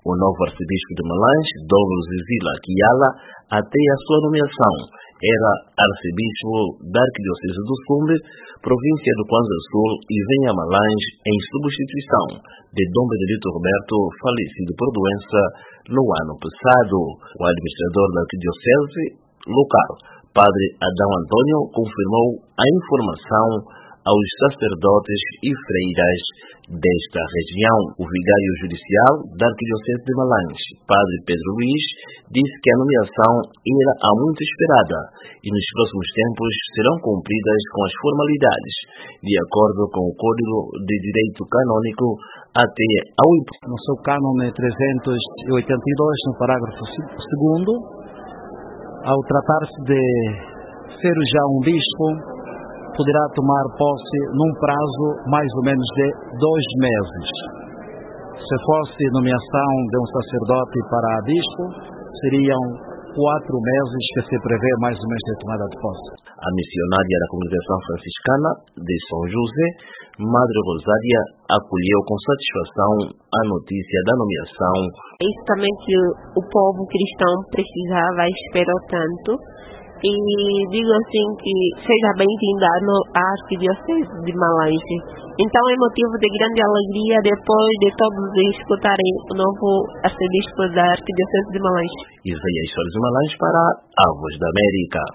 O novo arcebispo de Malange, Dom Zizila Kiala, até a sua nomeação, era arcebispo da Arquidiocese do Sumbe, província do Kwanza Sul, e vem a Malange em substituição de Dom Benedito Roberto, falecido por doença no ano passado. O administrador da Arquidiocese local, Padre Adão Antônio, confirmou a informação aos sacerdotes e freiras desta região. O vigário judicial da Arquidiocese de Malange, Padre Pedro Luiz, disse que a nomeação era há muito esperada e nos próximos tempos serão cumpridas com as formalidades, de acordo com o Código de Direito Canônico, até ao... No seu cânone 382, no parágrafo 2º, ao tratar-se de ser já um bispo, poderá tomar posse num prazo mais ou menos de 2 meses. Se fosse nomeação de um sacerdote para bispo, seriam 4 meses que se prevê mais ou menos de tomada de posse. A missionária da Congregação Franciscana de São José, Madre Rosária, acolheu com satisfação a notícia da nomeação. É isso também que o povo cristão precisava e esperou tanto. E digo assim que seja bem-vinda à Arquidiocese de Malange. Então é motivo de grande alegria depois de todos escutarem o novo arcebispo da Arquidiocese de Malange. Isaías Soares de Malange para a Voz da América.